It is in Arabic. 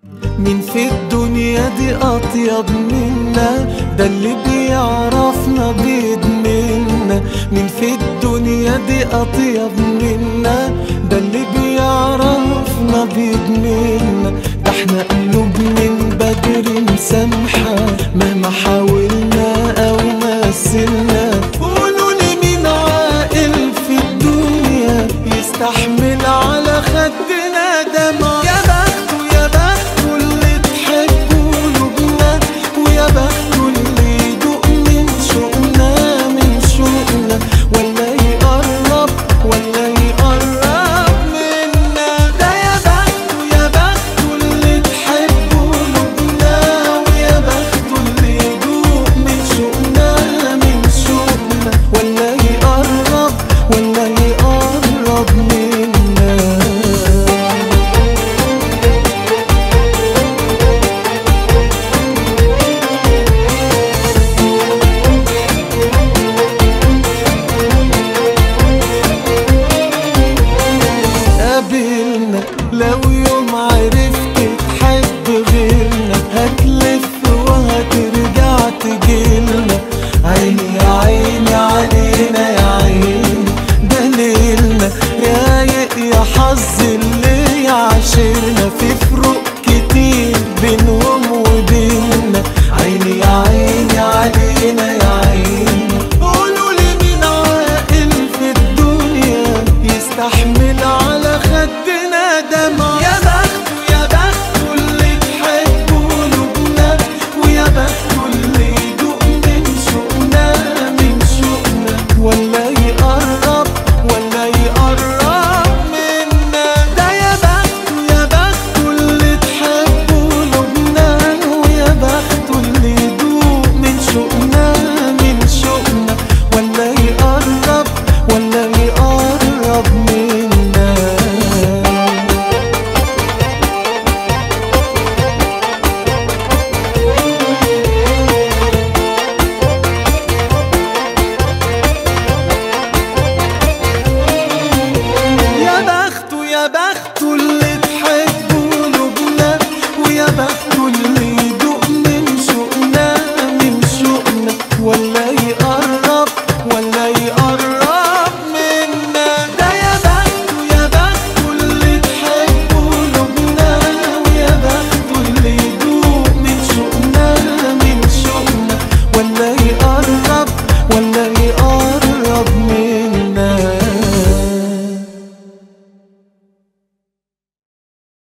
مين في الدنيا دي أطيب منا؟ ده اللي بيعرفنا بيدمنا. مين في الدنيا دي أطيب منا؟ ده اللي بيعرفنا بيدمنا. ده احنا قلوب من بدري مسامحة مهما حاولنا أو مثلنا. قولولي مين عاقل في الدنيا يستحمل على خدنا دمع؟ يا بخته يا بخته اللي تحبه قلوبنا، ويا بخته اللي يدوق من شوقنا من شوقنا، ولا يقرب ولا يقرب منا. ده يا بخته يا بخته اللي تحبه قلوبنا، ويا بخته اللي يدوق من شوقنا من شوقنا، ولا يقرب ولا يقرب منا. قابلنا لو